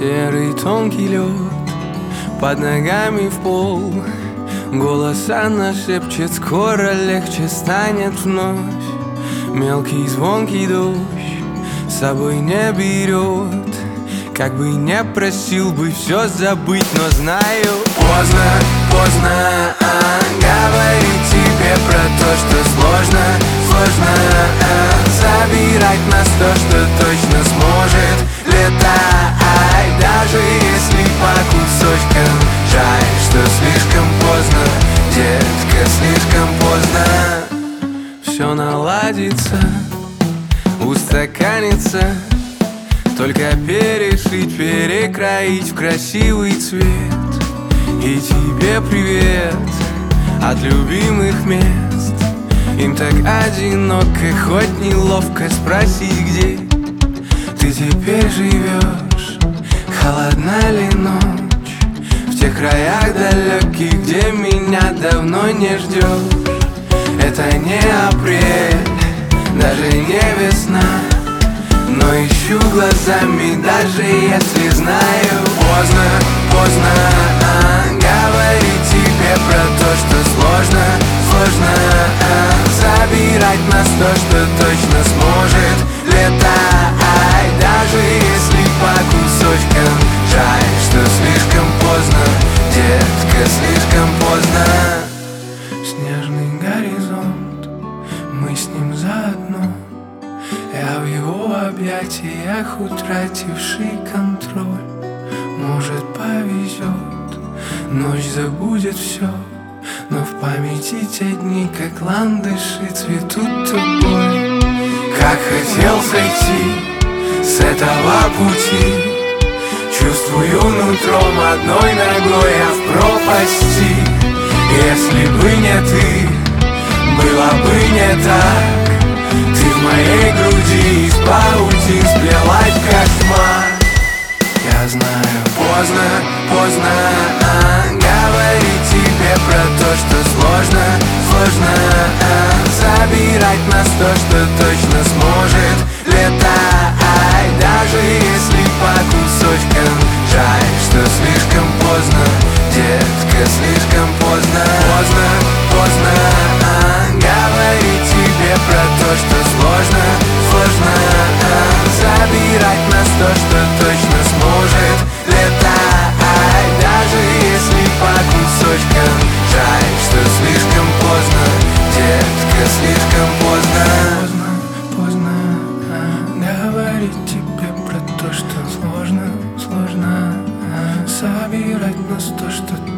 Серый тонкий лед под ногами в пол. Голос она шепчет, скоро легче станет вновь. Мелкий звонкий дождь с собой не берет. Как бы не просил бы все забыть, но знаю, поздно, поздно говорить тебе про то, что сложно, сложно забирать нас то, что точно сможет летать. Даже если по кусочкам, жаль, что слишком поздно, детка, слишком поздно. Все наладится, устаканится, только перешить, перекроить в красивый цвет. И тебе привет от любимых мест. Им так одиноко, хоть неловко спросить, где ты теперь живешь. Холодна ли ночь в тех краях далеких, где меня давно не ждешь? Это не апрель, даже не весна, но ищу глазами, даже если знаю. Поздно, поздно говорить тебе про то, что сложно, сложно забирать нас то, что точно сможет летать. Даже если по кусочкам, жаль, что слишком поздно, детка, слишком поздно. Снежный горизонт, мы с ним заодно. Я в его объятиях, утративший контроль. Может, повезет, ночь забудет все, но в памяти те дни, как ландыши, цветут тобой. Как хотел сойти с этого пути, чувствую нутром, одной ногой я в пропасти. Если бы не ты, было бы не так. Ты в моей груди из паутин сплелась в кошмар. Я знаю, поздно, поздно говорить тебе про то, что сложно, сложно забирать нас то, что точно сможет летать. Даже если по кусочкам, жаль, что слишком поздно, детка, слишком поздно. Поздно, поздно говорить тебе про то, что сложно, сложно забирать нас то, что точно сможет летать. Даже если по кусочкам, жаль, что слишком поздно, детка, слишком поздно. Поздно, поздно говорить тебе про то, что сложно, сложно забирать нас то, что